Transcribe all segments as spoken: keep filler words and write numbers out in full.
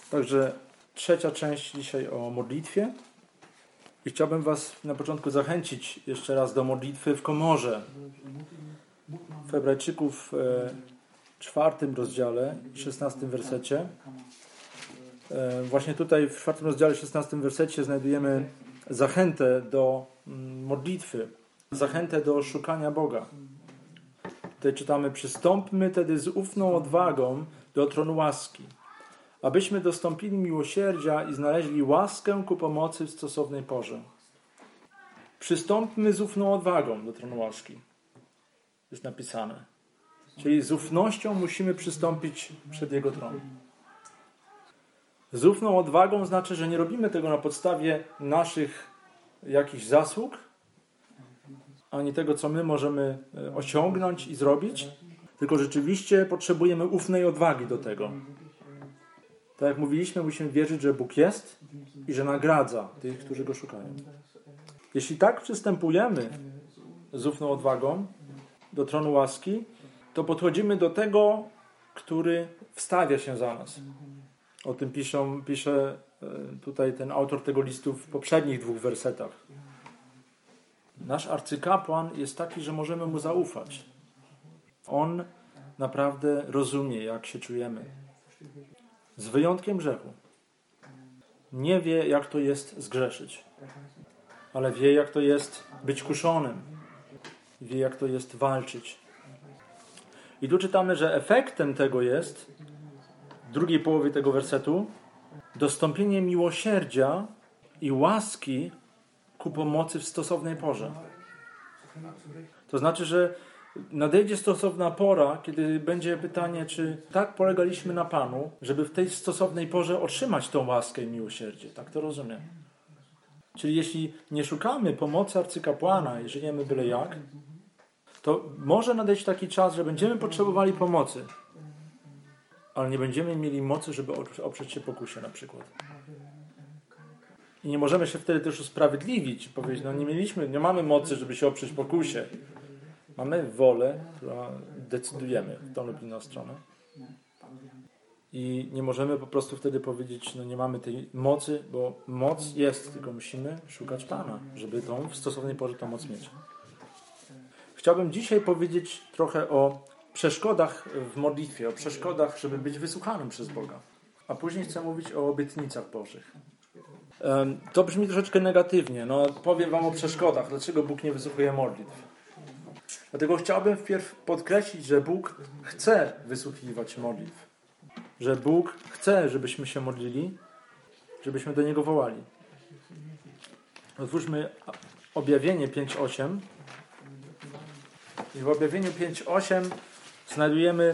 Także trzecia część dzisiaj o modlitwie. I chciałbym was na początku zachęcić jeszcze raz do modlitwy w komorze. W Hebrajczyków e, czwartym rozdziale, szesnastym wersecie. E, właśnie tutaj w czwartym rozdziale, szesnastym wersecie znajdujemy zachętę do mm, modlitwy. Zachętę do szukania Boga. Tutaj czytamy: przystąpmy tedy z ufną odwagą do tronu łaski, abyśmy dostąpili miłosierdzia i znaleźli łaskę ku pomocy w stosownej porze. Przystąpmy z ufną odwagą do tronu łaski. Jest napisane. Czyli z ufnością musimy przystąpić przed Jego tron. Z ufną odwagą znaczy, że nie robimy tego na podstawie naszych jakichś zasług, ani tego, co my możemy osiągnąć i zrobić, tylko rzeczywiście potrzebujemy ufnej odwagi do tego. Tak jak mówiliśmy, musimy wierzyć, że Bóg jest i że nagradza tych, którzy Go szukają. Jeśli tak przystępujemy z ufną odwagą do tronu łaski, to podchodzimy do tego, który wstawia się za nas. O tym piszą, pisze tutaj ten autor tego listu w poprzednich dwóch wersetach. Nasz arcykapłan jest taki, że możemy mu zaufać. On naprawdę rozumie, jak się czujemy. Z wyjątkiem grzechu. Nie wie, jak to jest zgrzeszyć, ale wie, jak to jest być kuszonym. Wie, jak to jest walczyć. I tu czytamy, że efektem tego jest, w drugiej połowie tego wersetu, dostąpienie miłosierdzia i łaski ku pomocy w stosownej porze. To znaczy, że nadejdzie stosowna pora, kiedy będzie pytanie, czy tak polegaliśmy na Panu, żeby w tej stosownej porze otrzymać tą łaskę i miłosierdzie. Tak to rozumiem. Czyli jeśli nie szukamy pomocy arcykapłana i żyjemy byle jak, to może nadejść taki czas, że będziemy potrzebowali pomocy, ale nie będziemy mieli mocy, żeby oprzeć się pokusie na przykład. I nie możemy się wtedy też usprawiedliwić i powiedzieć, no nie mieliśmy, nie mamy mocy, żeby się oprzeć pokusie. Mamy wolę, która decydujemy w tą lub inną stronę. I nie możemy po prostu wtedy powiedzieć, no nie mamy tej mocy, bo moc jest, tylko musimy szukać Pana, żeby tą w stosownej porze tą moc mieć. Chciałbym dzisiaj powiedzieć trochę o przeszkodach w modlitwie, o przeszkodach, żeby być wysłuchanym przez Boga. A później chcę mówić o obietnicach Bożych. To brzmi troszeczkę negatywnie. No, powiem wam o przeszkodach. Dlaczego Bóg nie wysłuchuje modlitw? Dlatego chciałbym wpierw podkreślić, że Bóg chce wysłuchiwać modlitw. Że Bóg chce, żebyśmy się modlili, żebyśmy do Niego wołali. Otwórzmy Objawienie pięć osiem. I w Objawieniu pięć osiem znajdujemy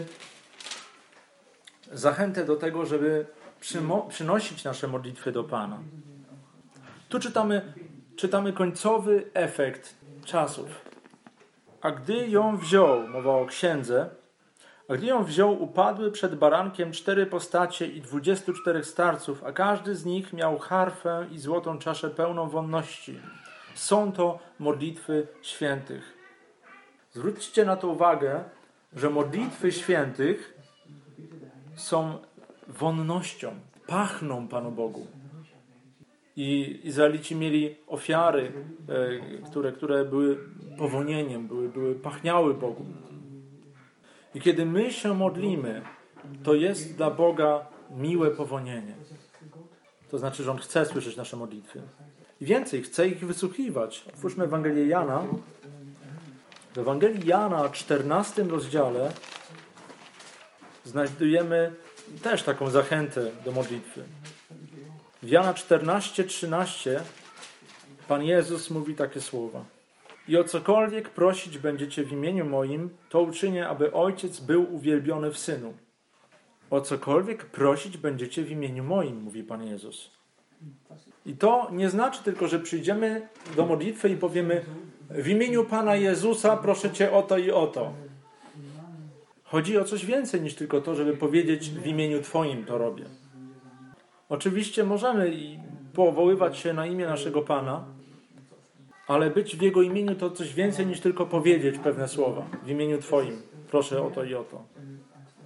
zachętę do tego, żeby przymo- przynosić nasze modlitwy do Pana. Tu czytamy, czytamy końcowy efekt czasów. A gdy ją wziął, mowa o księdze, a gdy ją wziął, upadły przed barankiem cztery postacie i dwudziestu czterech starców, a każdy z nich miał harfę i złotą czaszę pełną wonności. Są to modlitwy świętych. Zwróćcie na to uwagę, że modlitwy świętych są wonnością, pachną Panu Bogu. I Izraelici mieli ofiary, e, które, które były powonieniem, były, były pachniały Bogu. I kiedy my się modlimy, to jest dla Boga miłe powonienie. To znaczy, że On chce słyszeć nasze modlitwy. I więcej, chce ich wysłuchiwać. Otwórzmy Ewangelię Jana. W Ewangelii Jana, czternastym rozdziale, znajdujemy też taką zachętę do modlitwy. W Jana czternaście trzynaście Pan Jezus mówi takie słowa. I o cokolwiek prosić będziecie w imieniu moim, to uczynię, aby Ojciec był uwielbiony w Synu. O cokolwiek prosić będziecie w imieniu moim, mówi Pan Jezus. I to nie znaczy tylko, że przyjdziemy do modlitwy i powiemy: w imieniu Pana Jezusa proszę Cię o to i o to. Chodzi o coś więcej niż tylko to, żeby powiedzieć: w imieniu Twoim to robię. Oczywiście możemy i powoływać się na imię naszego Pana, ale być w Jego imieniu to coś więcej niż tylko powiedzieć pewne słowa. W imieniu Twoim proszę o to i o to.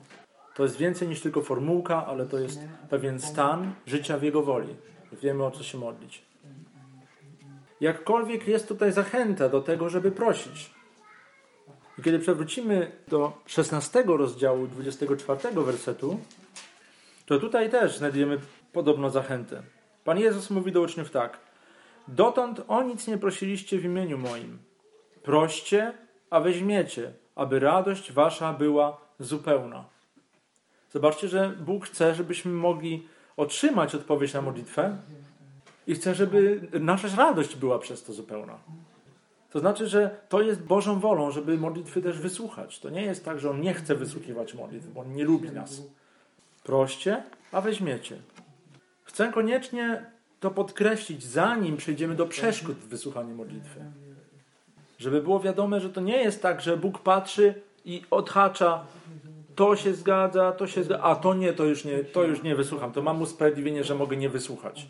To jest więcej niż tylko formułka, ale to jest pewien stan życia w Jego woli. Wiemy, o co się modlić. Jakkolwiek jest tutaj zachęta do tego, żeby prosić. I kiedy przewrócimy do szesnastego rozdziału, dwudziestego czwartego wersetu, to tutaj też znajdziemy podobną zachętę. Pan Jezus mówi do uczniów tak. Dotąd o nic nie prosiliście w imieniu moim. Proście, a weźmiecie, aby radość wasza była zupełna. Zobaczcie, że Bóg chce, żebyśmy mogli otrzymać odpowiedź na modlitwę i chce, żeby nasza radość była przez to zupełna. To znaczy, że to jest Bożą wolą, żeby modlitwy też wysłuchać. To nie jest tak, że On nie chce wysłuchiwać modlitw, bo On nie lubi nas. Proście, a weźmiecie. Chcę koniecznie to podkreślić, zanim przejdziemy do przeszkód w wysłuchaniu modlitwy. Żeby było wiadome, że to nie jest tak, że Bóg patrzy i odhacza, to się zgadza, to się zgadza, a to nie, to już nie, to już nie wysłucham. To mam usprawiedliwienie, że mogę nie wysłuchać.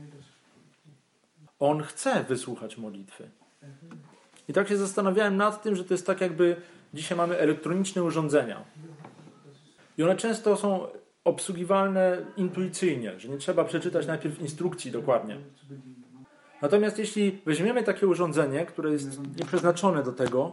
On chce wysłuchać modlitwy. I tak się zastanawiałem nad tym, że to jest tak jakby dzisiaj mamy elektroniczne urządzenia. I one często są obsługiwalne intuicyjnie, że nie trzeba przeczytać najpierw instrukcji dokładnie. Natomiast jeśli weźmiemy takie urządzenie, które jest nieprzeznaczone do tego,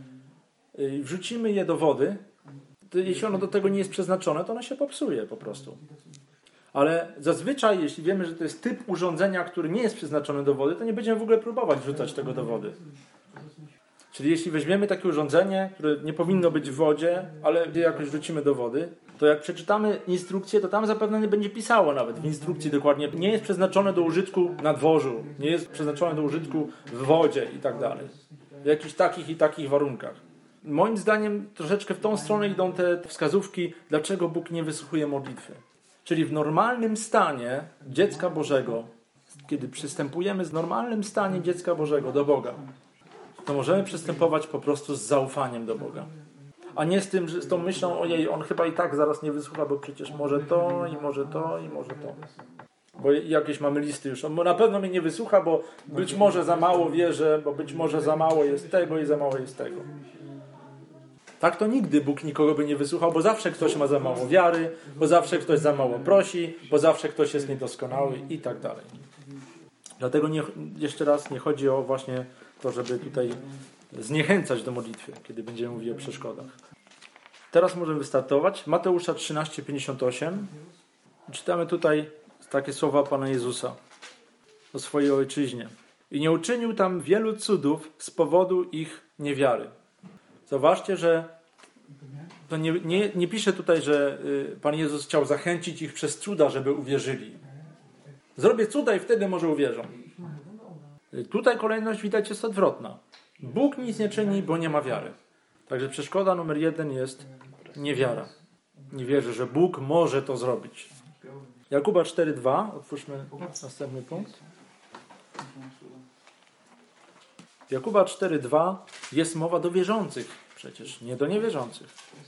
i wrzucimy je do wody, to jeśli ono do tego nie jest przeznaczone, to ono się popsuje po prostu. Ale zazwyczaj, jeśli wiemy, że to jest typ urządzenia, który nie jest przeznaczony do wody, to nie będziemy w ogóle próbować wrzucać tego do wody. Czyli jeśli weźmiemy takie urządzenie, które nie powinno być w wodzie, ale gdzie jakoś wrzucimy do wody, to jak przeczytamy instrukcję, to tam zapewne nie będzie pisało nawet w instrukcji dokładnie. Nie jest przeznaczone do użytku na dworzu, nie jest przeznaczone do użytku w wodzie i tak dalej. W jakichś takich i takich warunkach. Moim zdaniem troszeczkę w tą stronę idą te wskazówki, dlaczego Bóg nie wysłuchuje modlitwy. Czyli w normalnym stanie dziecka Bożego, kiedy przystępujemy z normalnym stanie dziecka Bożego do Boga, to możemy przystępować po prostu z zaufaniem do Boga. A nie z tym, że z tą myślą, ojej, on chyba i tak zaraz nie wysłucha, bo przecież może to, i może to, i może to. Bo jakieś mamy listy już. On na pewno mnie nie wysłucha, bo być może za mało wierzę, bo być może za mało jest tego i za mało jest tego. Tak to nigdy Bóg nikogo by nie wysłuchał, bo zawsze ktoś ma za mało wiary, bo zawsze ktoś za mało prosi, bo zawsze ktoś jest niedoskonały i tak dalej. Dlatego nie, jeszcze raz nie chodzi o właśnie to, żeby tutaj zniechęcać do modlitwy, kiedy będziemy mówili o przeszkodach. Teraz możemy wystartować. Mateusza trzynaście pięćdziesiąt osiem. Czytamy tutaj takie słowa Pana Jezusa o swojej ojczyźnie. I nie uczynił tam wielu cudów z powodu ich niewiary. Zauważcie, że to nie, nie, nie pisze tutaj, że Pan Jezus chciał zachęcić ich przez cuda, żeby uwierzyli. Zrobię cuda i wtedy może uwierzą. Tutaj kolejność widać jest odwrotna. Bóg nic nie czyni, bo nie ma wiary. Także przeszkoda numer jeden jest niewiara. Nie wierzę, że Bóg może to zrobić. Jakuba cztery dwa. Otwórzmy następny punkt. Jakuba cztery dwa jest mowa do wierzących przecież, nie do niewierzących.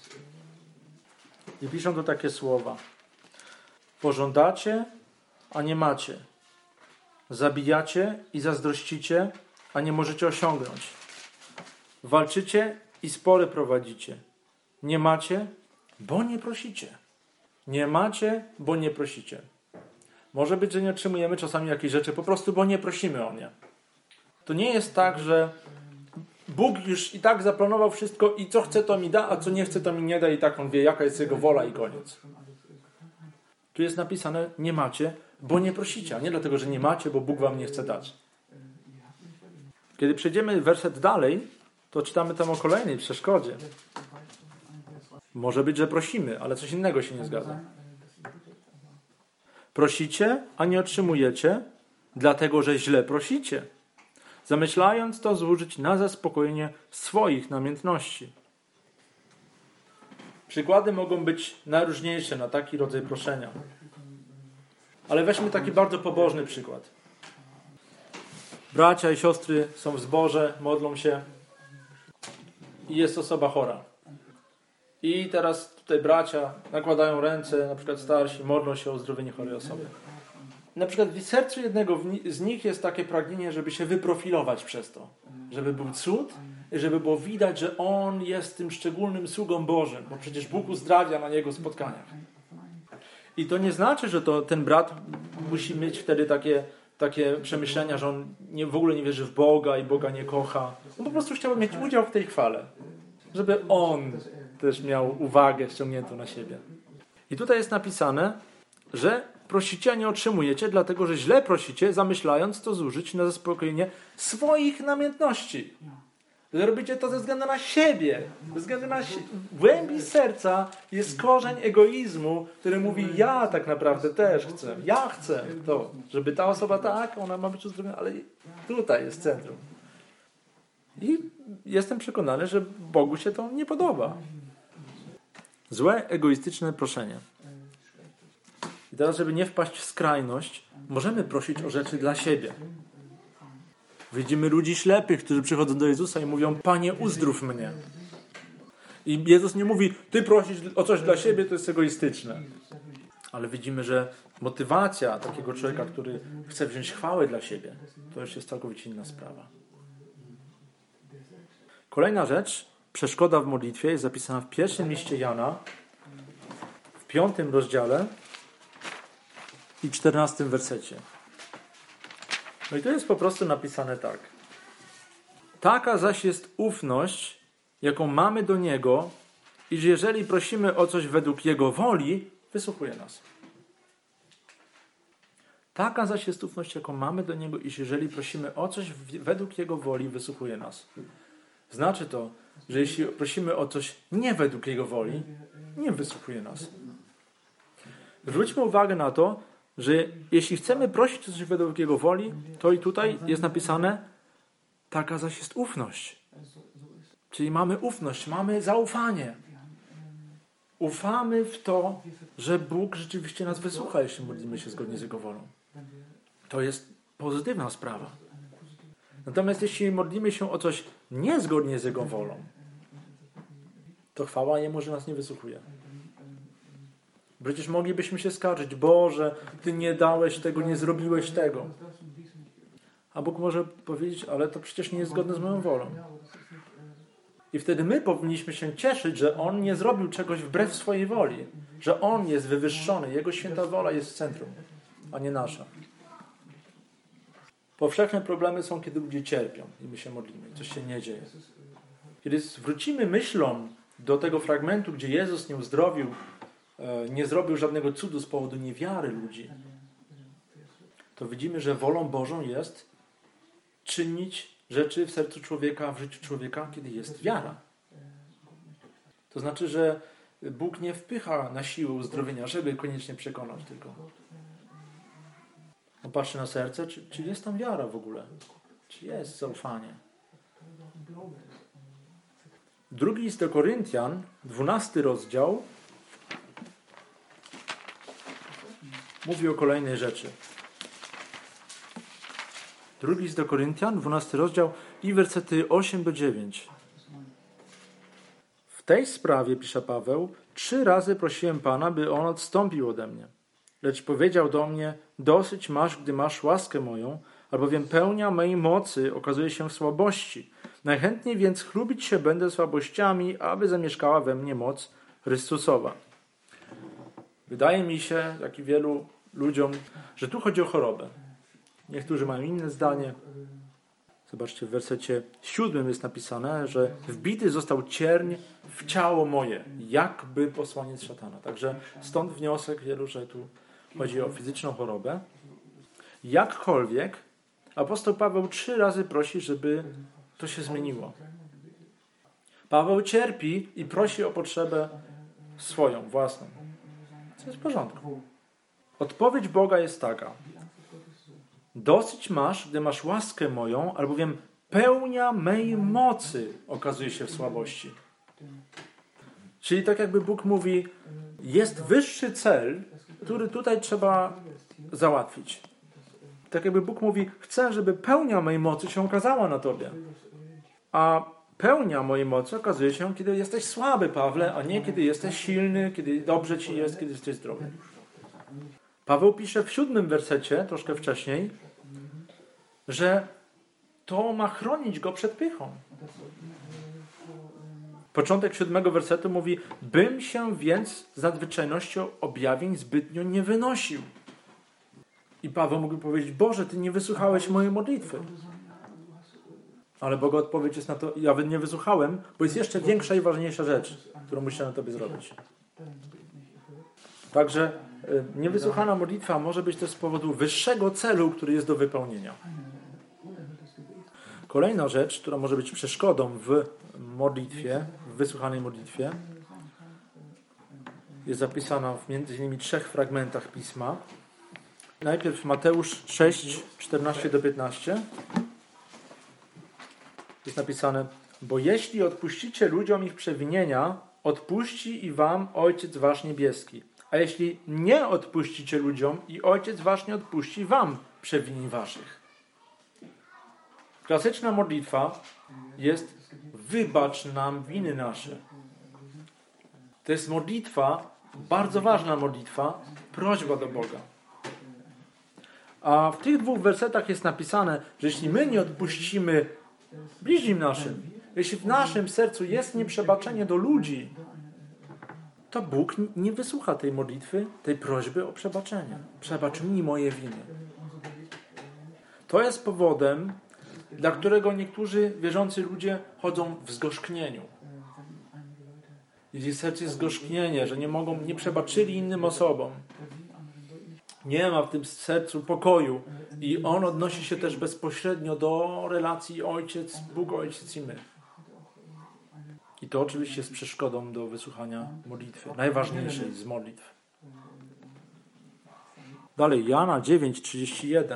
I piszą tu takie słowa. Pożądacie, a nie macie. Zabijacie i zazdrościcie, a nie możecie osiągnąć. Walczycie i spory prowadzicie. Nie macie, bo nie prosicie. Nie macie, bo nie prosicie. Może być, że nie otrzymujemy czasami jakichś rzeczy po prostu, bo nie prosimy o nie. To nie jest tak, że Bóg już i tak zaplanował wszystko i co chce, to mi da, a co nie chce, to mi nie da i tak on wie, jaka jest jego wola i koniec. Tu jest napisane, nie macie, bo nie prosicie, a nie dlatego, że nie macie, bo Bóg wam nie chce dać. Kiedy przejdziemy werset dalej, to czytamy tam o kolejnej przeszkodzie. Może być, że prosimy, ale coś innego się nie zgadza. Prosicie, a nie otrzymujecie, dlatego, że źle prosicie, zamyślając to zużyć na zaspokojenie swoich namiętności. Przykłady mogą być najróżniejsze na taki rodzaj proszenia. Ale weźmy taki bardzo pobożny przykład. Bracia i siostry są w zborze, modlą się i jest osoba chora. I teraz tutaj bracia nakładają ręce, na przykład starsi, modlą się o uzdrowienie chorej osoby. Na przykład w sercu jednego z nich jest takie pragnienie, żeby się wyprofilować przez to. Żeby był cud żeby było widać, że on jest tym szczególnym sługą Bożym, bo przecież Bóg uzdrawia na jego spotkaniach. I to nie znaczy, że to ten brat musi mieć wtedy takie, takie przemyślenia, że on nie, w ogóle nie wierzy w Boga i Boga nie kocha. On po prostu chciałby mieć udział w tej chwale. Żeby on też miał uwagę ściągniętą na siebie. I tutaj jest napisane, że prosicie, a nie otrzymujecie, dlatego że źle prosicie, zamyślając to zużyć na zaspokojenie swoich namiętności. Że robicie to ze względu na siebie. Ze względu na sie- w głębi serca jest korzeń egoizmu, który mówi, ja tak naprawdę też chcę. Ja chcę to, żeby ta osoba tak, ona ma być uzdrowiona, ale tutaj jest centrum. I jestem przekonany, że Bogu się to nie podoba. Złe, egoistyczne proszenie. I teraz, żeby nie wpaść w skrajność, możemy prosić o rzeczy dla siebie. Widzimy ludzi ślepych, którzy przychodzą do Jezusa i mówią, Panie, uzdrów mnie. I Jezus nie mówi, ty prosisz o coś dla siebie, to jest egoistyczne. Ale widzimy, że motywacja takiego człowieka, który chce wziąć chwałę dla siebie, to już jest całkowicie inna sprawa. Kolejna rzecz, przeszkoda w modlitwie, jest zapisana w pierwszym liście Jana, w piątym rozdziale i czternastym wersecie. No i tu jest po prostu napisane tak. Taka zaś jest ufność, jaką mamy do Niego, iż jeżeli prosimy o coś według Jego woli, wysłuchuje nas. Taka zaś jest ufność, jaką mamy do Niego, iż jeżeli prosimy o coś według Jego woli, wysłuchuje nas. Znaczy to, że jeśli prosimy o coś nie według Jego woli, nie wysłuchuje nas. Zwróćmy uwagę na to, że jeśli chcemy prosić o coś według Jego woli, to i tutaj jest napisane, taka zaś jest ufność. Czyli mamy ufność, mamy zaufanie. Ufamy w to, że Bóg rzeczywiście nas wysłucha, jeśli modlimy się zgodnie z Jego wolą. To jest pozytywna sprawa. Natomiast jeśli modlimy się o coś niezgodnie z Jego wolą, to chwała Jemu, że nas nie wysłuchuje. Przecież moglibyśmy się skarżyć, Boże, Ty nie dałeś tego, nie zrobiłeś tego. A Bóg może powiedzieć, ale to przecież nie jest zgodne z moją wolą. I wtedy my powinniśmy się cieszyć, że On nie zrobił czegoś wbrew swojej woli. Że On jest wywyższony, Jego święta wola jest w centrum, a nie nasza. Powszechne problemy są, kiedy ludzie cierpią i my się modlimy. Coś się nie dzieje. Kiedy wrócimy myślą do tego fragmentu, gdzie Jezus nie uzdrowił, nie zrobił żadnego cudu z powodu niewiary ludzi, to widzimy, że wolą Bożą jest czynić rzeczy w sercu człowieka, w życiu człowieka, kiedy jest wiara. To znaczy, że Bóg nie wpycha na siłę uzdrowienia, żeby koniecznie przekonać tylko. On patrzy na serce, czy, czy jest tam wiara w ogóle? Czy jest zaufanie? Drugi list do Koryntian, dwunasty rozdział, mówi o kolejnej rzeczy. Drugi list do Koryntian, dwunasty rozdział i wersety osiem do dziewięć. W tej sprawie, pisze Paweł, trzy razy prosiłem Pana, by On odstąpił ode mnie. Lecz powiedział do mnie, dosyć masz, gdy masz łaskę moją, albowiem pełnia mej mocy okazuje się w słabości. Najchętniej więc chlubić się będę słabościami, aby zamieszkała we mnie moc Chrystusowa. Wydaje mi się, jak i wielu ludziom, że tu chodzi o chorobę. Niektórzy mają inne zdanie. Zobaczcie, w wersecie siódmym jest napisane, że wbity został cierń w ciało moje, jakby posłaniec szatana. Także stąd wniosek wielu, że tu chodzi o fizyczną chorobę. Jakkolwiek apostoł Paweł trzy razy prosi, żeby to się zmieniło. Paweł cierpi i prosi o potrzebę swoją, własną. Co jest w porządku. Odpowiedź Boga jest taka. Dosyć masz, gdy masz łaskę moją, albowiem pełnia mej mocy okazuje się w słabości. Czyli tak jakby Bóg mówi, jest wyższy cel, który tutaj trzeba załatwić. Tak jakby Bóg mówi, chcę, żeby pełnia mojej mocy się okazała na tobie. A pełnia mojej mocy okazuje się, kiedy jesteś słaby, Pawle, a nie kiedy jesteś silny, kiedy dobrze ci jest, kiedy jesteś zdrowy. Paweł pisze w siódmym wersecie, troszkę wcześniej, że to ma chronić go przed pychą. Początek siódmego wersetu mówi: bym się więc z nadzwyczajnością objawień zbytnio nie wynosił. I Paweł mógł powiedzieć: Boże, Ty nie wysłuchałeś mojej modlitwy. Ale Boga odpowiedź jest na to: ja nie wysłuchałem, bo jest jeszcze większa i ważniejsza rzecz, którą musiałem Tobie zrobić. Także niewysłuchana modlitwa może być też z powodu wyższego celu, który jest do wypełnienia. Kolejna rzecz, która może być przeszkodą w modlitwie, w wysłuchanej modlitwie, jest zapisana w między innymi trzech fragmentach Pisma. Najpierw Mateusz sześć, czternaście do piętnastu. Jest napisane: bo jeśli odpuścicie ludziom ich przewinienia, odpuści i wam Ojciec wasz niebieski. A jeśli nie odpuścicie ludziom, i Ojciec wasz nie odpuści wam przewinień waszych. Klasyczna modlitwa jest: wybacz nam winy nasze. To jest modlitwa, bardzo ważna modlitwa, prośba do Boga. A w tych dwóch wersetach jest napisane, że jeśli my nie odpuścimy bliźnim naszym, jeśli w naszym sercu jest nieprzebaczenie do ludzi, to Bóg nie wysłucha tej modlitwy, tej prośby o przebaczenie. Przebacz mi moje winy. To jest powodem, dla którego niektórzy wierzący ludzie chodzą w zgorzknieniu. Ich serce jest zgorzknienie, że nie mogą, nie przebaczyli innym osobom. Nie ma w tym sercu pokoju i on odnosi się też bezpośrednio do relacji Ojciec, Bóg, Ojciec i my. I to oczywiście jest przeszkodą do wysłuchania modlitwy, najważniejszej z modlitw. Dalej, Jana dziewięć, trzydzieści jeden.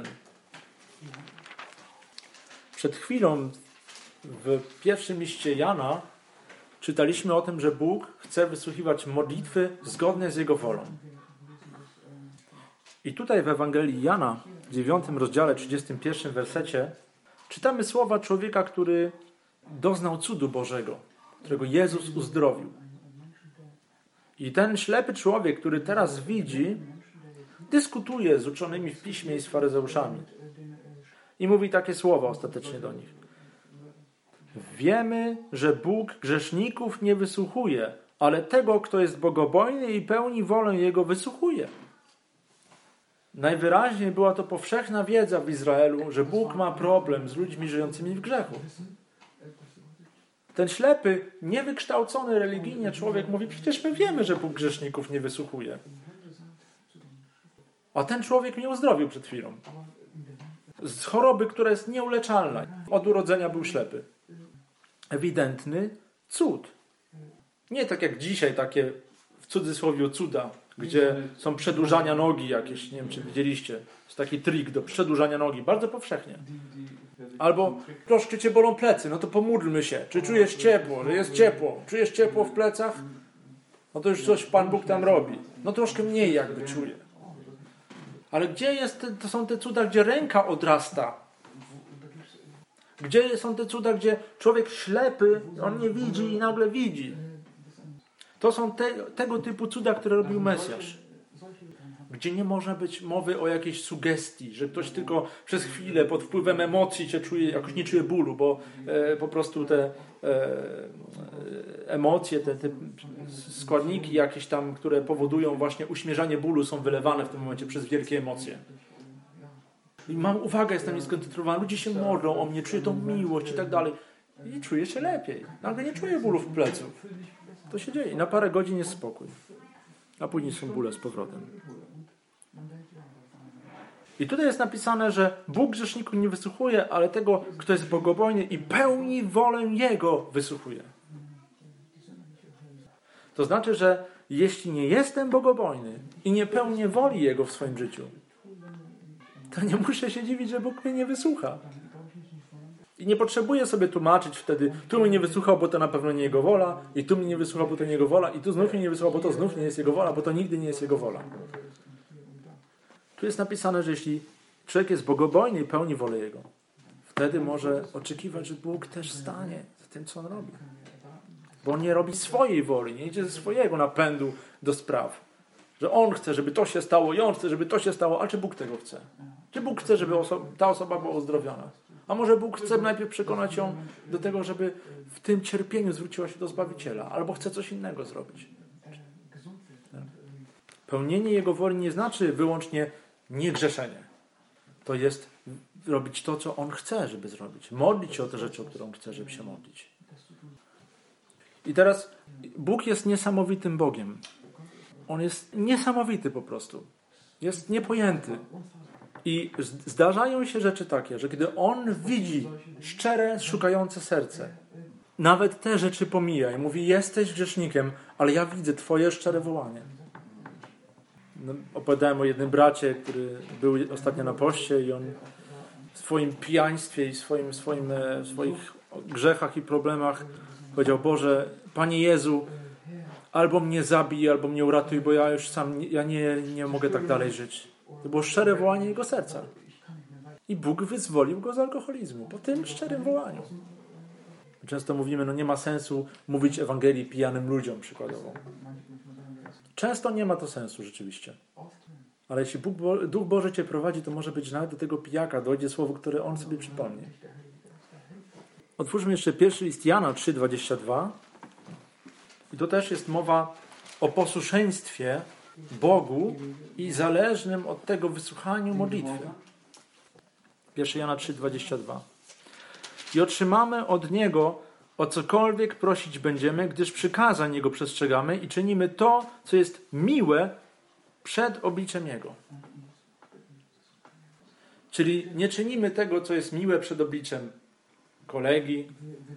Przed chwilą w pierwszym liście Jana czytaliśmy o tym, że Bóg chce wysłuchiwać modlitwy zgodne z Jego wolą. I tutaj w Ewangelii Jana, w dziewiątym rozdziale, trzydziestym pierwszym wersecie, czytamy słowa człowieka, który doznał cudu Bożego, którego Jezus uzdrowił. I ten ślepy człowiek, który teraz widzi, dyskutuje z uczonymi w piśmie i z faryzeuszami. I mówi takie słowa ostatecznie do nich: wiemy, że Bóg grzeszników nie wysłuchuje, ale tego, kto jest bogobojny i pełni wolę Jego, wysłuchuje. Najwyraźniej była to powszechna wiedza w Izraelu, że Bóg ma problem z ludźmi żyjącymi w grzechu. Ten ślepy, niewykształcony religijnie człowiek mówi: przecież my wiemy, że Bóg grzeszników nie wysłuchuje. A ten człowiek mnie uzdrowił przed chwilą. Z choroby, która jest nieuleczalna. Od urodzenia był ślepy. Ewidentny cud. Nie tak jak dzisiaj takie w cudzysłowie cuda, gdzie są przedłużania nogi jakieś, nie wiem czy widzieliście. Jest taki trik do przedłużania nogi, bardzo powszechnie. Albo troszkę cię bolą plecy, no to pomódlmy się. Czy czujesz ciepło, że jest ciepło? Czujesz ciepło w plecach? No to już coś Pan Bóg tam robi. No troszkę mniej jakby czuję. Ale gdzie jest te, to są te cuda, gdzie ręka odrasta? Gdzie są te cuda, gdzie człowiek ślepy, on nie widzi i nagle widzi? To są te, tego typu cuda, które robił Mesjasz. Gdzie nie może być mowy o jakiejś sugestii, że ktoś tylko przez chwilę pod wpływem emocji cię czuje, jakoś nie czuje bólu, bo e, po prostu te e, emocje, te, te składniki jakieś tam, które powodują właśnie uśmierzanie bólu, są wylewane w tym momencie przez wielkie emocje. I mam uwagę, jestem nieskoncentrowany, ludzie się modlą o mnie, czuję tą miłość i tak dalej. I czuję się lepiej. Nagle nie czuję bólu w plecu. To się dzieje. Na parę godzin jest spokój. A później są bóle z powrotem. I tutaj jest napisane, że Bóg grzeszników nie wysłuchuje, ale tego, kto jest bogobojny i pełni wolę Jego, wysłuchuje. To znaczy, że jeśli nie jestem bogobojny i nie pełnię woli Jego w swoim życiu, to nie muszę się dziwić, że Bóg mnie nie wysłucha. I nie potrzebuję sobie tłumaczyć wtedy, tu mnie nie wysłuchał, bo to na pewno nie Jego wola, i tu mnie nie wysłuchał, bo to nie Jego wola, i tu znów mnie nie wysłuchał, bo to znów nie jest Jego wola, bo to nigdy nie jest Jego wola. Tu jest napisane, że jeśli człowiek jest bogobojny i pełni wolę Jego, wtedy może oczekiwać, że Bóg też stanie za tym, co On robi. Bo On nie robi swojej woli, nie idzie ze swojego napędu do spraw. Że On chce, żeby to się stało i On chce, żeby to się stało, a czy Bóg tego chce? Czy Bóg chce, żeby oso- ta osoba była uzdrowiona? A może Bóg chce najpierw przekonać ją do tego, żeby w tym cierpieniu zwróciła się do Zbawiciela, albo chce coś innego zrobić. Pełnienie Jego woli nie znaczy wyłącznie niegrzeszenie. To jest robić to, co On chce, żeby zrobić. Modlić się o te rzeczy, o które On chce, żeby się modlić. I teraz Bóg jest niesamowitym Bogiem. On jest niesamowity po prostu. Jest niepojęty. I zdarzają się rzeczy takie, że kiedy On widzi szczere, szukające serce, nawet te rzeczy pomija i mówi, jesteś grzesznikiem, ale ja widzę Twoje szczere wołanie. No, opowiadałem o jednym bracie, który był ostatnio na poście i on w swoim pijaństwie i swoim, swoim, w swoich grzechach i problemach powiedział, Boże, Panie Jezu, albo mnie zabij, albo mnie uratuj, bo ja już sam ja nie, nie mogę tak dalej żyć. To było szczere wołanie jego serca. I Bóg wyzwolił go z alkoholizmu po tym szczerym wołaniu. Często mówimy, no nie ma sensu mówić Ewangelii pijanym ludziom przykładowo. Często nie ma to sensu rzeczywiście. Ale jeśli Bóg, Duch Boży cię prowadzi, to może być nawet do tego pijaka dojdzie słowo, które on sobie przypomni. Otwórzmy jeszcze pierwszy list Jana trzy, dwadzieścia dwa. I to też jest mowa o posłuszeństwie Bogu i zależnym od tego wysłuchaniu modlitwy. pierwszy Jana trzy, dwadzieścia dwa. I otrzymamy od Niego, o cokolwiek prosić będziemy, gdyż przykazań Jego przestrzegamy i czynimy to, co jest miłe przed obliczem Jego. Czyli nie czynimy tego, co jest miłe przed obliczem kolegi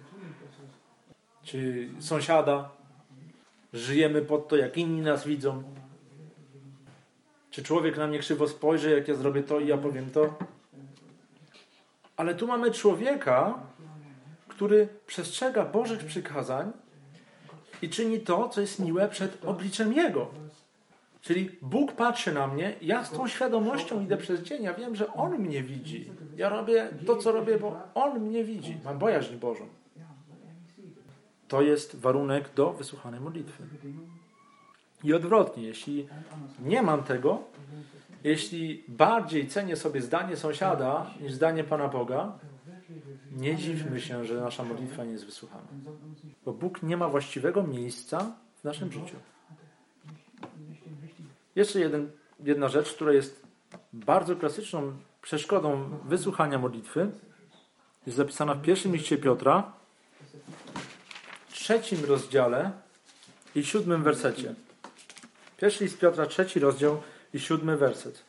czy sąsiada. Żyjemy pod to, jak inni nas widzą. Czy człowiek na mnie krzywo spojrzy, jak ja zrobię to i ja powiem to. Ale tu mamy człowieka, który przestrzega Bożych przykazań i czyni to, co jest miłe przed obliczem Jego. Czyli Bóg patrzy na mnie, ja z tą świadomością idę przez dzień, ja wiem, że On mnie widzi. Ja robię to, co robię, bo On mnie widzi. Mam bojaźń Bożą. To jest warunek do wysłuchanej modlitwy. I odwrotnie, jeśli nie mam tego, jeśli bardziej cenię sobie zdanie sąsiada niż zdanie Pana Boga, nie dziwmy się, że nasza modlitwa nie jest wysłuchana. Bo Bóg nie ma właściwego miejsca w naszym życiu. Jeszcze jeden, jedna rzecz, która jest bardzo klasyczną przeszkodą wysłuchania modlitwy, jest zapisana w pierwszym liście Piotra, trzecim rozdziale i siódmym wersecie. Pierwszy list Piotra, trzeci rozdział i siódmy werset.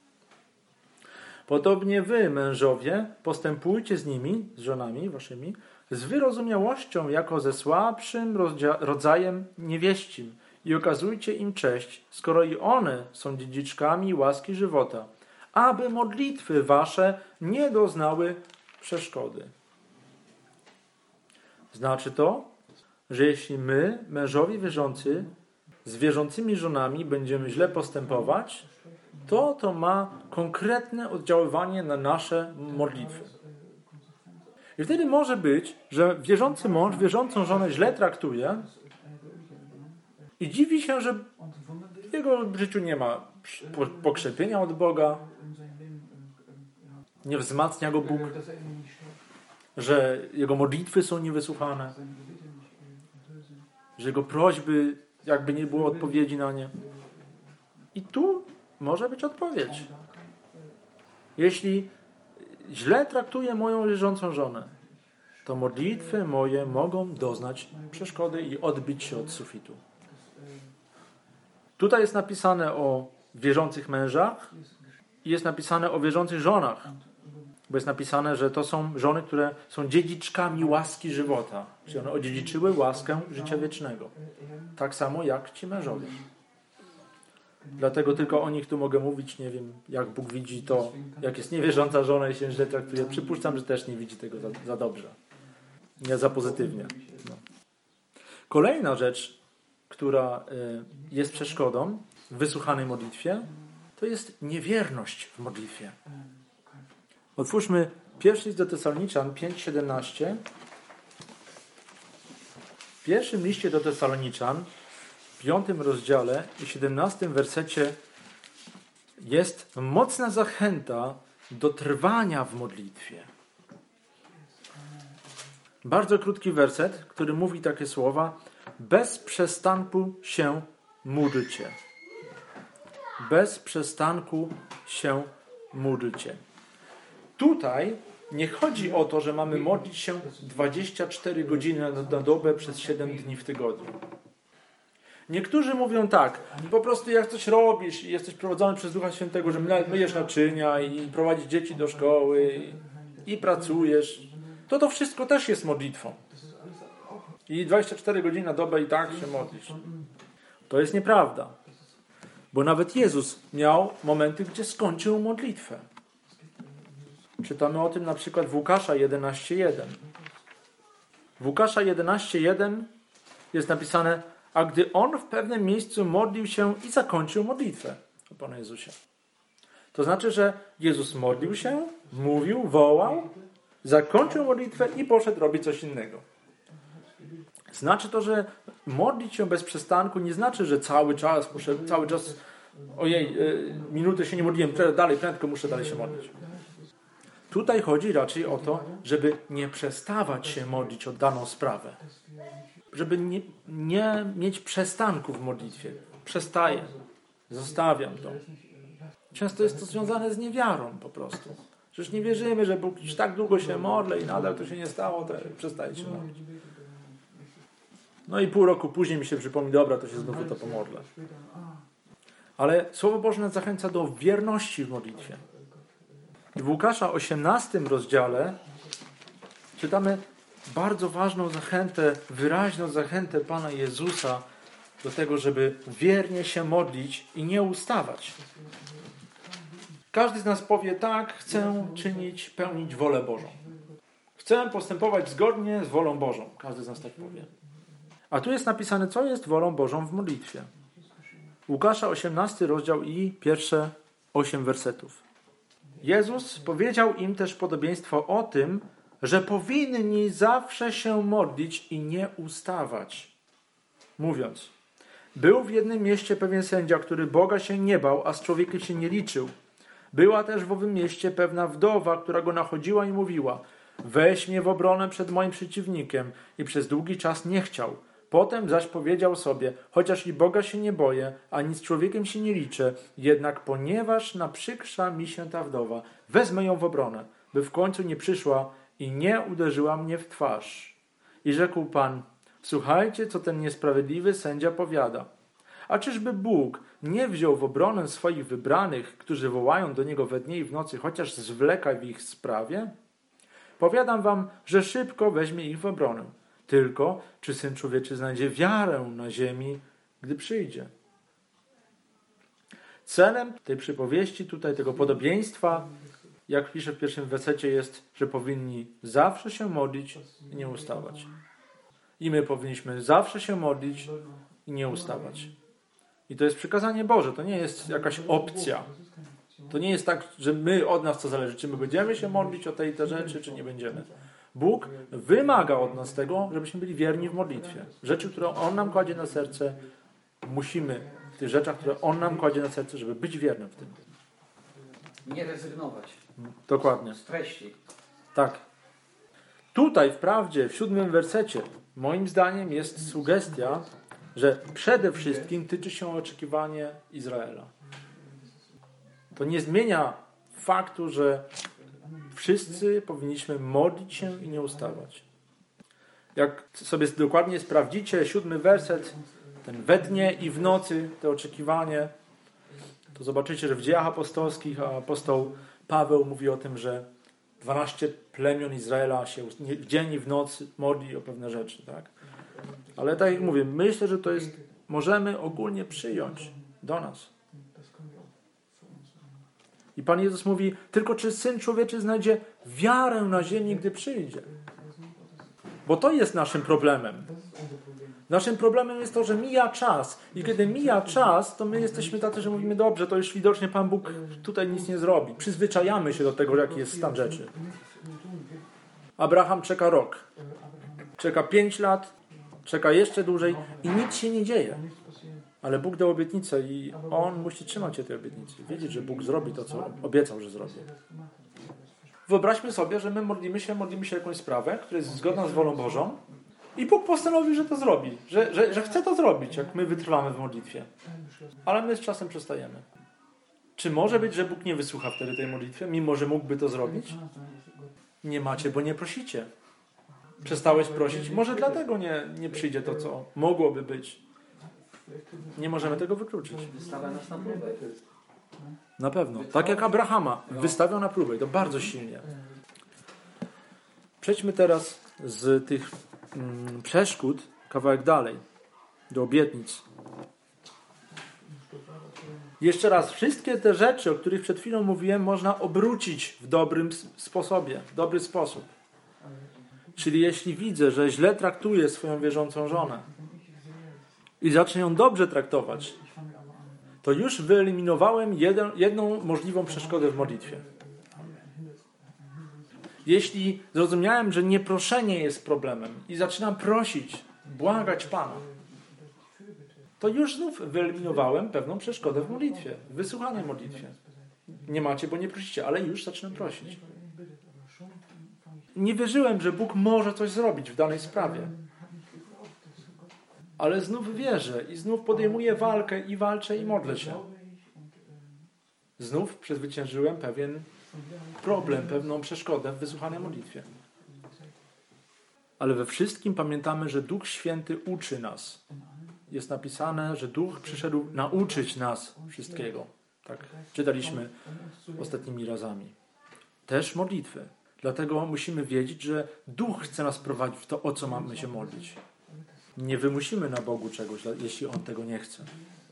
Podobnie wy, mężowie, postępujcie z nimi, z żonami waszymi, z wyrozumiałością jako ze słabszym rodzajem niewieścim i okazujcie im cześć, skoro i one są dziedziczkami łaski żywota, aby modlitwy wasze nie doznały przeszkody. Znaczy to, że jeśli my, mężowie wierzący, z wierzącymi żonami będziemy źle postępować, to to ma konkretne oddziaływanie na nasze modlitwy. I wtedy może być, że wierzący mąż wierzącą żonę źle traktuje i dziwi się, że w jego życiu nie ma pokrzepienia od Boga, nie wzmacnia go Bóg, że jego modlitwy są niewysłuchane, że jego prośby jakby nie było odpowiedzi na nie. I tu może być odpowiedź. Jeśli źle traktuję moją wierzącą żonę, to modlitwy moje mogą doznać przeszkody i odbić się od sufitu. Tutaj jest napisane o wierzących mężach i jest napisane o wierzących żonach. Bo jest napisane, że to są żony, które są dziedziczkami łaski żywota. Czyli one odziedziczyły łaskę życia wiecznego. Tak samo jak ci mężowie. Dlatego tylko o nich tu mogę mówić, nie wiem, jak Bóg widzi to, jak jest niewierząca żona i się źle traktuje. Przypuszczam, że też nie widzi tego za, za dobrze. Nie za pozytywnie. No. Kolejna rzecz, która y, jest przeszkodą w wysłuchanej modlitwie, to jest niewierność w modlitwie. Otwórzmy pierwszy list do Tesaloniczan pięć siedemnaście. W pierwszym liście do Tesaloniczan, w piątym rozdziale i siedemnastym wersecie jest mocna zachęta do trwania w modlitwie. Bardzo krótki werset, który mówi takie słowa: bez przestanku się módlcie. Bez przestanku się módlcie. Tutaj nie chodzi o to, że mamy modlić się dwadzieścia cztery godziny na, na dobę przez siedem dni w tygodniu. Niektórzy mówią tak, po prostu jak coś robisz i jesteś prowadzony przez Ducha Świętego, że myjesz naczynia i prowadzisz dzieci do szkoły i, i pracujesz, to to wszystko też jest modlitwą. I dwadzieścia cztery godziny na dobę i tak się modlisz. To jest nieprawda. Bo nawet Jezus miał momenty, gdzie skończył modlitwę. Czytamy o tym na przykład w Łukasza jedenaście jeden. W Łukasza jedenaście jeden jest napisane: a gdy on w pewnym miejscu modlił się i zakończył modlitwę o Panu Jezusie. To znaczy, że Jezus modlił się, mówił, wołał, zakończył modlitwę i poszedł robić coś innego. Znaczy to, że modlić się bez przestanku nie znaczy, że cały czas muszę, cały czas, ojej, minutę się nie modliłem, dalej, prędko muszę dalej się modlić. Tutaj chodzi raczej o to, żeby nie przestawać się modlić o daną sprawę. Żeby nie, nie mieć przestanku w modlitwie. Przestaję. Zostawiam to. Często jest to związane z niewiarą po prostu. Przecież nie wierzymy, że Bóg już tak długo się modlę i nadal to się nie stało, to przestaję się modlić. No i pół roku później mi się przypomni, dobra, to się znowu to pomodlę. Ale Słowo Boże nas zachęca do wierności w modlitwie. W Łukasza osiemnastym rozdziale czytamy bardzo ważną zachętę, wyraźną zachętę Pana Jezusa do tego, żeby wiernie się modlić i nie ustawać. Każdy z nas powie: tak, chcę czynić, pełnić wolę Bożą. Chcę postępować zgodnie z wolą Bożą. Każdy z nas tak powie. A tu jest napisane, co jest wolą Bożą w modlitwie. Łukasza osiemnasty rozdział i pierwsze osiem wersetów. Jezus powiedział im też podobieństwo o tym, że powinni zawsze się modlić i nie ustawać. Mówiąc: był w jednym mieście pewien sędzia, który Boga się nie bał, a z człowiekiem się nie liczył. Była też w owym mieście pewna wdowa, która go nachodziła i mówiła: weź mnie w obronę przed moim przeciwnikiem, i przez długi czas nie chciał. Potem zaś powiedział sobie: chociaż i Boga się nie boję, ani z człowiekiem się nie liczę, jednak ponieważ naprzykrza mi się ta wdowa, wezmę ją w obronę, by w końcu nie przyszła i nie uderzyła mnie w twarz. I rzekł Pan: słuchajcie, co ten niesprawiedliwy sędzia powiada. A czyżby Bóg nie wziął w obronę swoich wybranych, którzy wołają do Niego we dnie i w nocy, chociaż zwleka w ich sprawie? Powiadam wam, że szybko weźmie ich w obronę. Tylko, czy Syn Człowieczy znajdzie wiarę na ziemi, gdy przyjdzie? Celem tej przypowieści, tutaj tego podobieństwa, jak pisze w pierwszym wersecie, jest, że powinni zawsze się modlić i nie ustawać. I my powinniśmy zawsze się modlić i nie ustawać. I to jest przykazanie Boże, to nie jest jakaś opcja. To nie jest tak, że my od nas co zależy, czy my będziemy się modlić o tej te rzeczy, czy nie będziemy. Bóg wymaga od nas tego, żebyśmy byli wierni w modlitwie. Rzeczy, które On nam kładzie na serce, musimy w tych rzeczach, które On nam kładzie na serce, żeby być wiernym w tym. Nie rezygnować. Dokładnie. Z treści. Tak. Tutaj wprawdzie w siódmym wersecie moim zdaniem jest sugestia, że przede wszystkim tyczy się oczekiwanie Izraela. To nie zmienia faktu, że wszyscy powinniśmy modlić się i nie ustawać. Jak sobie dokładnie sprawdzicie siódmy werset, ten we dnie i w nocy, to oczekiwanie, to zobaczycie, że w Dziejach Apostolskich apostoł Paweł mówi o tym, że dwanaście plemion Izraela się w dzień i w nocy modli o pewne rzeczy. Tak? Ale tak jak mówię, myślę, że to jest, możemy ogólnie przyjąć do nas. I Pan Jezus mówi: tylko czy Syn Człowieczy znajdzie wiarę na ziemi, gdy przyjdzie? Bo to jest naszym problemem. Naszym problemem jest to, że mija czas. I kiedy mija czas, to my jesteśmy tacy, że mówimy: dobrze, to już widocznie Pan Bóg tutaj nic nie zrobi. Przyzwyczajamy się do tego, jaki jest stan rzeczy. Abraham czeka rok. Czeka pięć lat. Czeka jeszcze dłużej. I nic się nie dzieje. Ale Bóg dał obietnicę i On musi trzymać się tej obietnicy. Wiedzieć, że Bóg zrobi to, co obiecał, że zrobi. Wyobraźmy sobie, że my modlimy się, modlimy się jakąś sprawę, która jest zgodna z wolą Bożą i Bóg postanowi, że to zrobi, że, że, że chce to zrobić, jak my wytrwamy w modlitwie. Ale my z czasem przestajemy. Czy może być, że Bóg nie wysłucha wtedy tej modlitwy, mimo że mógłby to zrobić? Nie macie, bo nie prosicie. Przestałeś prosić, może dlatego nie, nie przyjdzie to, co mogłoby być. Nie możemy tego wykluczyć. Wystawia nas na próbę. Na pewno. Tak jak Abrahama wystawiał na próbę i to bardzo silnie. Przejdźmy teraz z tych mm, przeszkód kawałek dalej, do obietnic. Jeszcze raz, wszystkie te rzeczy, o których przed chwilą mówiłem, można obrócić w dobrym sposobie, w dobry sposób. Czyli jeśli widzę, że źle traktuję swoją wierzącą żonę i zacznę ją dobrze traktować, to już wyeliminowałem jeden, jedną możliwą przeszkodę w modlitwie. Jeśli zrozumiałem, że nieproszenie jest problemem i zaczynam prosić, błagać Pana, to już znów wyeliminowałem pewną przeszkodę w modlitwie, w wysłuchanej modlitwie. Nie macie, bo nie prosicie, ale już zaczynam prosić. Nie wierzyłem, że Bóg może coś zrobić w danej sprawie. Ale znów wierzę i znów podejmuję walkę i walczę i modlę się. Znów przezwyciężyłem pewien problem, pewną przeszkodę w wysłuchanej modlitwie. Ale we wszystkim pamiętamy, że Duch Święty uczy nas. Jest napisane, że Duch przyszedł nauczyć nas wszystkiego. Tak czytaliśmy ostatnimi razami. Też modlitwy. Dlatego musimy wiedzieć, że Duch chce nas prowadzić w to, o co mamy się modlić. Nie wymusimy na Bogu czegoś, jeśli On tego nie chce.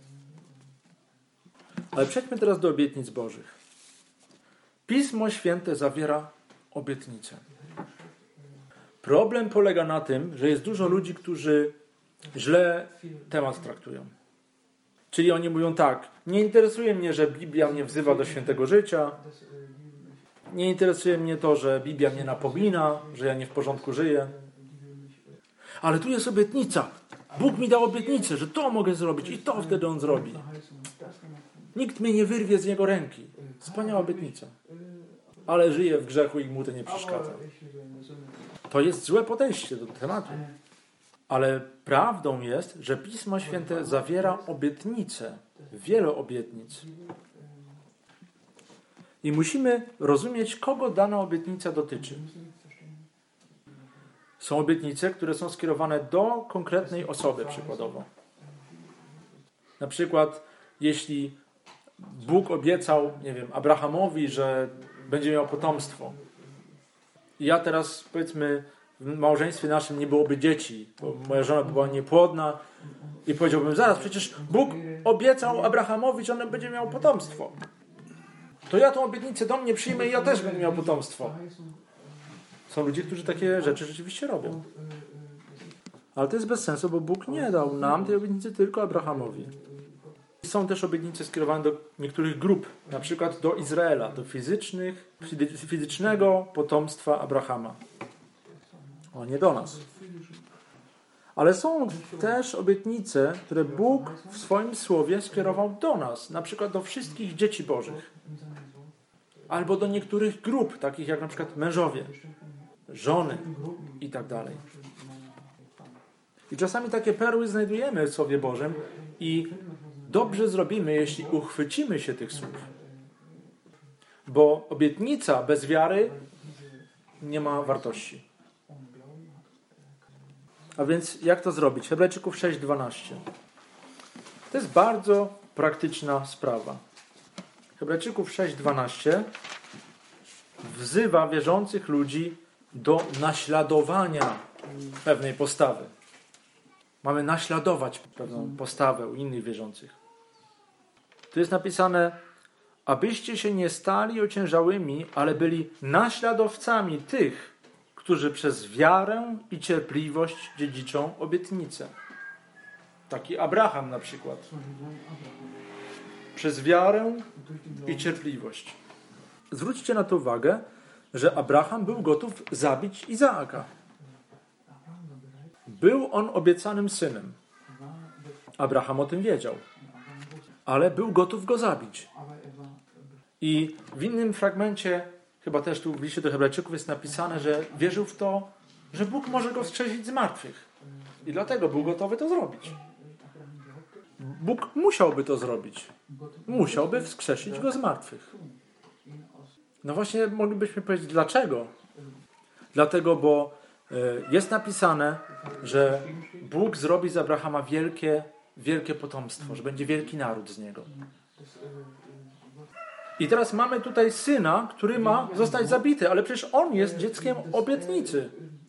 Ale przejdźmy teraz do obietnic Bożych. Pismo Święte zawiera obietnice. Problem polega na tym, że jest dużo ludzi, którzy źle temat traktują. Czyli oni mówią tak, nie interesuje mnie, że Biblia mnie wzywa do świętego życia, nie interesuje mnie to, że Biblia mnie napomina, że ja nie w porządku żyję. Ale tu jest obietnica. Bóg mi dał obietnicę, że to mogę zrobić i to wtedy On zrobi. Nikt mnie nie wyrwie z Jego ręki. Wspaniała obietnica. Ale żyję w grzechu i mu to nie przeszkadza. To jest złe podejście do tematu. Ale prawdą jest, że Pismo Święte zawiera obietnice. Wiele obietnic. I musimy rozumieć, kogo dana obietnica dotyczy. Są obietnice, które są skierowane do konkretnej osoby przykładowo. Na przykład, jeśli Bóg obiecał, nie wiem, Abrahamowi, że będzie miał potomstwo. I ja teraz, powiedzmy, w małżeństwie naszym nie byłoby dzieci, bo moja żona była niepłodna i powiedziałbym, zaraz, przecież Bóg obiecał Abrahamowi, że on będzie miał potomstwo. To ja tą obietnicę do mnie przyjmę i ja też będę miał potomstwo. Są ludzie, którzy takie rzeczy rzeczywiście robią. Ale to jest bez sensu, bo Bóg nie dał nam tej obietnicy, tylko Abrahamowi. Są też obietnice skierowane do niektórych grup, na przykład do Izraela, do fizycznych, fizycznego potomstwa Abrahama. O, nie do nas. Ale są też obietnice, które Bóg w swoim słowie skierował do nas, na przykład do wszystkich dzieci Bożych. Albo do niektórych grup, takich jak na przykład mężowie, żony i tak dalej. I czasami takie perły znajdujemy w Słowie Bożym i dobrze zrobimy, jeśli uchwycimy się tych słów. Bo obietnica bez wiary nie ma wartości. A więc jak to zrobić? Hebrajczyków sześć dwanaście. To jest bardzo praktyczna sprawa. Hebrajczyków sześć dwanaście wzywa wierzących ludzi do naśladowania pewnej postawy. Mamy naśladować pewną postawę u innych wierzących. Tu jest napisane, abyście się nie stali ociężałymi, ale byli naśladowcami tych, którzy przez wiarę i cierpliwość dziedziczą obietnicę. Taki Abraham na przykład. Przez wiarę i cierpliwość. Zwróćcie na to uwagę, że Abraham był gotów zabić Izaaka. Był on obiecanym synem. Abraham o tym wiedział. Ale był gotów go zabić. I w innym fragmencie chyba też tu w liście do Hebrajczyków jest napisane, że wierzył w to, że Bóg może go wskrzesić z martwych. I dlatego był gotowy to zrobić. Bóg musiałby to zrobić. Musiałby wskrzesić go z martwych. No właśnie moglibyśmy powiedzieć dlaczego. Dlatego, bo jest napisane, że Bóg zrobi z Abrahama wielkie, wielkie potomstwo, że będzie wielki naród z niego. I teraz mamy tutaj syna, który ma zostać zabity, ale przecież on jest dzieckiem obietnicy.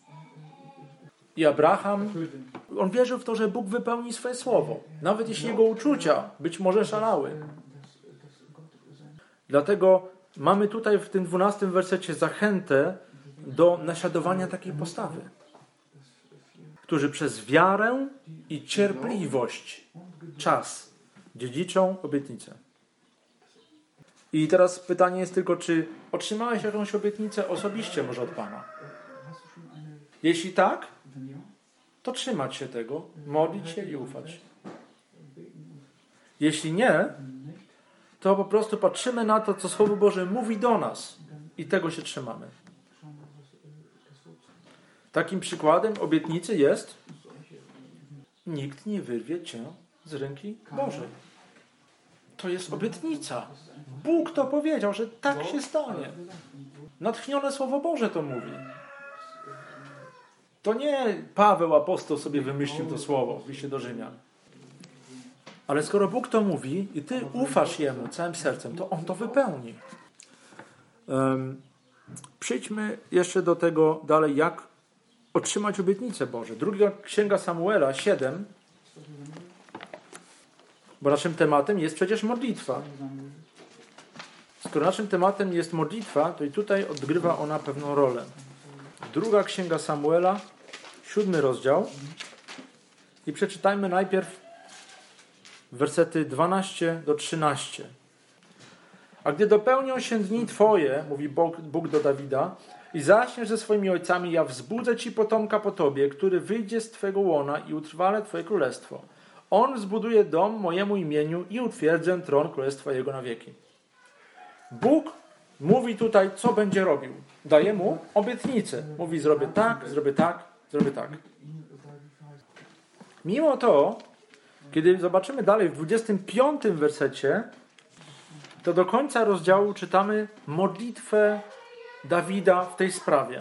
I Abraham, on wierzył w to, że Bóg wypełni swoje słowo. Nawet jeśli jego uczucia być może szalały. Dlatego mamy tutaj w tym dwunastym wersecie zachętę do naśladowania takiej postawy. Którzy przez wiarę i cierpliwość czas dziedziczą obietnicę. I teraz pytanie jest tylko, czy otrzymałeś jakąś obietnicę osobiście może od Pana? Jeśli tak, to trzymać się tego, modlić się i ufać. Jeśli nie, to po prostu patrzymy na to, co Słowo Boże mówi do nas i tego się trzymamy. Takim przykładem obietnicy jest: nikt nie wyrwie cię z ręki Bożej. To jest obietnica. Bóg to powiedział, że tak się stanie. Natchnione Słowo Boże to mówi. To nie Paweł apostoł sobie wymyślił to słowo w liście do Rzymian. Ale skoro Bóg to mówi i ty ufasz Jemu całym sercem, to On to wypełni. Um, przejdźmy jeszcze do tego dalej, jak otrzymać obietnicę Boże. Druga Księga Samuela siedem, bo naszym tematem jest przecież modlitwa. Skoro naszym tematem jest modlitwa, to i tutaj odgrywa ona pewną rolę. Druga Księga Samuela, siódmy rozdział. I przeczytajmy najpierw wersety dwanaście do trzynastu. A gdy dopełnią się dni Twoje, mówi Bóg, Bóg do Dawida, i zaśniesz ze swoimi ojcami, ja wzbudzę Ci potomka po Tobie, który wyjdzie z Twego łona i utrwalę Twoje królestwo. On zbuduje dom mojemu imieniu i utwierdzę tron królestwa Jego na wieki. Bóg mówi tutaj, co będzie robił. Daje mu obietnicę. Mówi, zrobię tak, zrobię tak, zrobię tak. Mimo to, kiedy zobaczymy dalej w dwudziestym piątym wersecie, to do końca rozdziału czytamy modlitwę Dawida w tej sprawie.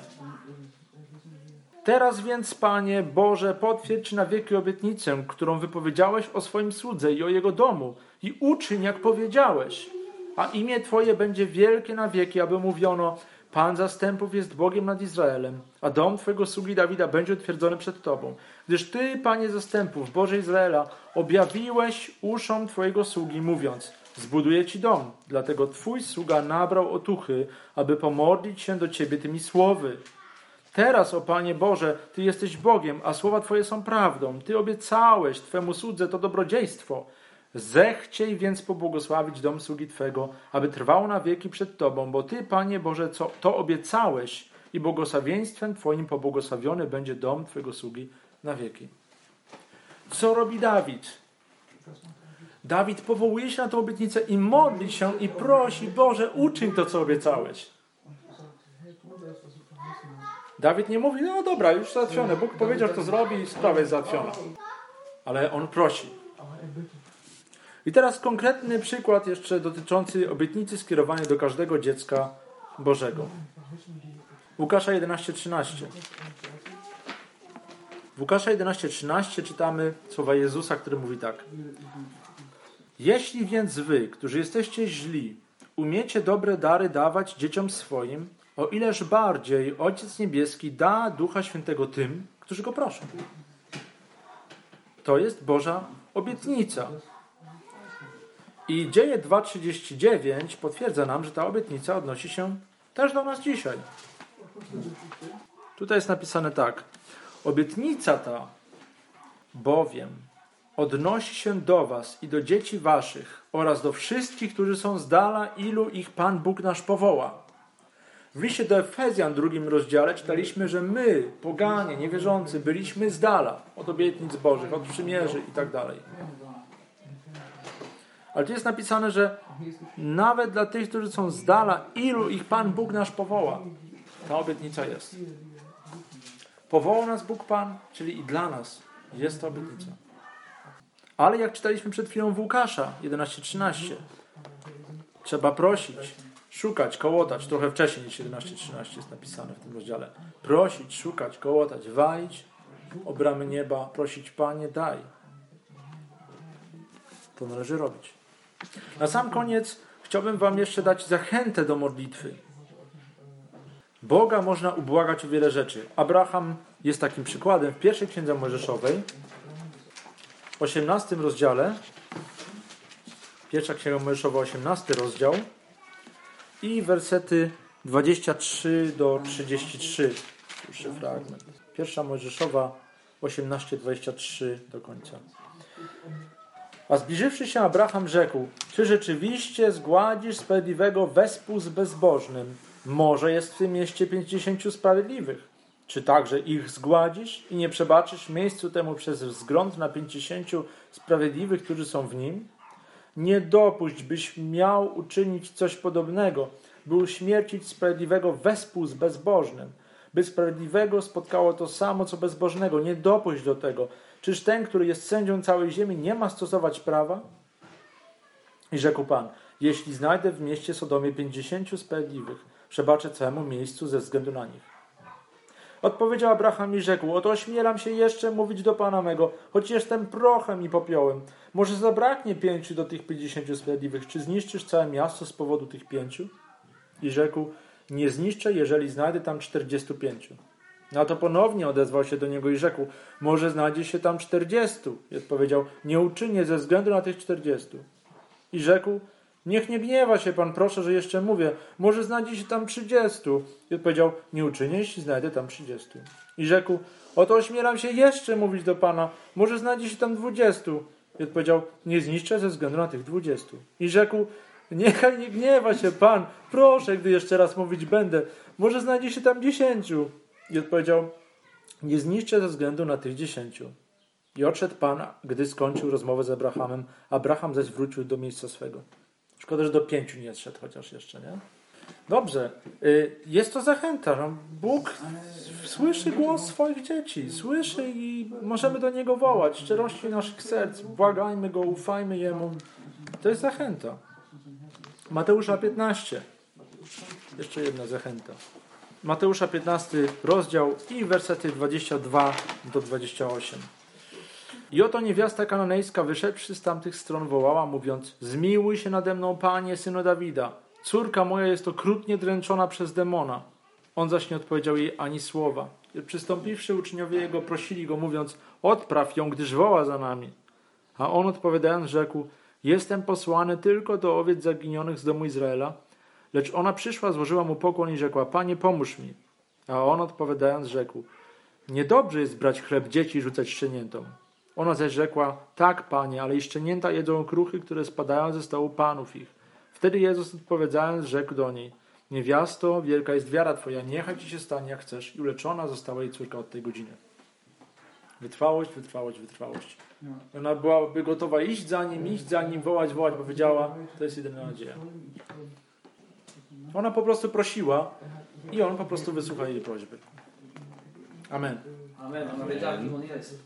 Teraz więc, Panie Boże, potwierdź na wieki obietnicę, którą wypowiedziałeś o swoim słudze i o jego domu, i uczyń, jak powiedziałeś. A imię Twoje będzie wielkie na wieki, aby mówiono: Pan zastępów jest Bogiem nad Izraelem, a dom Twojego sługi Dawida będzie utwierdzony przed Tobą. Gdyż Ty, Panie zastępów, Boże Izraela, objawiłeś uszom Twojego sługi, mówiąc: zbuduję Ci dom. Dlatego Twój sługa nabrał otuchy, aby pomodlić się do Ciebie tymi słowy. Teraz, o Panie Boże, Ty jesteś Bogiem, a słowa Twoje są prawdą. Ty obiecałeś Twemu słudze to dobrodziejstwo. Zechciej więc pobłogosławić dom sługi Twego, aby trwał na wieki przed Tobą, bo Ty, Panie Boże, co to obiecałeś i błogosławieństwem Twoim pobłogosławiony będzie dom Twojego sługi na wieki. Co robi Dawid? Dawid powołuje się na tę obietnicę i modli się i prosi: Boże, uczyń to, co obiecałeś. Dawid nie mówi: no dobra, już załatwione. Bóg powiedział, że to zrobi i sprawa jest załatwiona. Ale on prosi. I teraz konkretny przykład jeszcze dotyczący obietnicy skierowanej do każdego dziecka Bożego. Łukasza jedenaście trzynaście. W Łukasza jedenaście trzynaście czytamy słowa Jezusa, który mówi tak: jeśli więc wy, którzy jesteście źli, umiecie dobre dary dawać dzieciom swoim, o ileż bardziej Ojciec Niebieski da Ducha Świętego tym, którzy Go proszą. To jest Boża obietnica. I Dzieje dwa trzydzieści dziewięć potwierdza nam, że ta obietnica odnosi się też do nas dzisiaj. Tutaj jest napisane tak: obietnica ta bowiem odnosi się do was i do dzieci waszych oraz do wszystkich, którzy są z dala, ilu ich Pan Bóg nasz powoła. W liście do Efezjan, drugim rozdziale, czytaliśmy, że my, poganie, niewierzący, byliśmy z dala od obietnic Bożych, od przymierzy i tak dalej. Ale tu jest napisane, że nawet dla tych, którzy są z dala, ilu ich Pan Bóg nasz powoła. Ta obietnica jest. Powołał nas Bóg Pan, czyli i dla nas jest to obietnica. Ale jak czytaliśmy przed chwilą w Łukasza jedenaście trzynaście, trzeba prosić, szukać, kołotać. Trochę wcześniej niż jedenaście trzynaście jest napisane w tym rozdziale. Prosić, szukać, kołotać, walić o bramy nieba, prosić Panie, daj. To należy robić. Na sam koniec chciałbym wam jeszcze dać zachętę do modlitwy. Boga można ubłagać o wiele rzeczy. Abraham jest takim przykładem. W pierwszej księdze Mojżeszowej, w osiemnastym rozdziale, pierwsza księga Mojżeszowa, osiemnasty rozdział i wersety dwadzieścia trzy do trzydziestu trzech. Jeszcze fragment. Pierwsza Mojżeszowa, osiemnaście, dwadzieścia trzy do końca. A zbliżywszy się Abraham rzekł: czy rzeczywiście zgładzisz sprawiedliwego wespół z bezbożnym? Może jest w tym mieście pięćdziesięciu sprawiedliwych. Czy także ich zgładzisz i nie przebaczysz miejscu temu przez wzgląd na pięćdziesięciu sprawiedliwych, którzy są w nim? Nie dopuść, byś miał uczynić coś podobnego, by uśmiercić sprawiedliwego wespół z bezbożnym, by sprawiedliwego spotkało to samo, co bezbożnego. Nie dopuść do tego. Czyż ten, który jest sędzią całej ziemi, nie ma stosować prawa? I rzekł Pan: jeśli znajdę w mieście Sodomie pięćdziesięciu sprawiedliwych, przebaczę całemu miejscu ze względu na nich. Odpowiedział Abraham i rzekł: oto ośmielam się jeszcze mówić do Pana mego, choć jestem prochem i popiołem. Może zabraknie pięciu do tych pięćdziesięciu sprawiedliwych. Czy zniszczysz całe miasto z powodu tych pięciu? I rzekł: nie zniszczę, jeżeli znajdę tam czterdziestu pięciu. Na to ponownie odezwał się do niego i rzekł: może znajdzie się tam czterdziestu. I odpowiedział: nie uczynię ze względu na tych czterdziestu. I rzekł: niech nie gniewa się Pan, proszę, że jeszcze mówię. Może znajdzie się tam trzydziestu. I odpowiedział: nie uczynię, jeśli znajdę tam trzydziestu. I rzekł: oto ośmielam się jeszcze mówić do Pana. Może znajdzie się tam dwudziestu. I odpowiedział: nie zniszczę ze względu na tych dwudziestu. I rzekł: niechaj nie gniewa się Pan, proszę, gdy jeszcze raz mówić będę. Może znajdzie się tam dziesięciu. I odpowiedział: nie zniszczę ze względu na tych dziesięciu. I odszedł Pan, gdy skończył rozmowę z Abrahamem. Abraham zaś wrócił do miejsca swego. Szkoda, że do pięciu nie zszedł chociaż jeszcze, nie? Dobrze. Jest to zachęta. No, Bóg słyszy głos swoich dzieci. Słyszy i możemy do Niego wołać. Szczerości naszych serc. Błagajmy Go, ufajmy Jemu. To jest zachęta. Mateusza piętnaście. Jeszcze jedna zachęta. Mateusza piętnasty rozdział i wersety dwadzieścia dwa do dwudziestu ośmiu. I oto niewiasta kananejska, wyszedłszy z tamtych stron, wołała, mówiąc: zmiłuj się nade mną, Panie, synu Dawida. Córka moja jest okrutnie dręczona przez demona. On zaś nie odpowiedział jej ani słowa. I przystąpiwszy, uczniowie jego prosili go, mówiąc: odpraw ją, gdyż woła za nami. A on odpowiadając rzekł: jestem posłany tylko do owiec zaginionych z domu Izraela. Lecz ona przyszła, złożyła mu pokłon i rzekła: Panie, pomóż mi. A on odpowiadając rzekł: niedobrze jest brać chleb dzieci i rzucać szczeniętom. Ona zaś rzekła: tak, Panie, ale i szczenięta jedzą kruchy, które spadają ze stołu panów ich. Wtedy Jezus odpowiadając rzekł do niej: niewiasto, wielka jest wiara Twoja, niechaj Ci się stanie jak chcesz. I uleczona została jej córka od tej godziny. Wytrwałość, wytrwałość, wytrwałość. Ona byłaby gotowa iść za nim, iść za nim, wołać, wołać, bo wiedziała, to jest jedyna nadzieja. Ona po prostu prosiła i on po prostu wysłuchał jej prośby. Amen. Amen. On wiedział, kim on jest.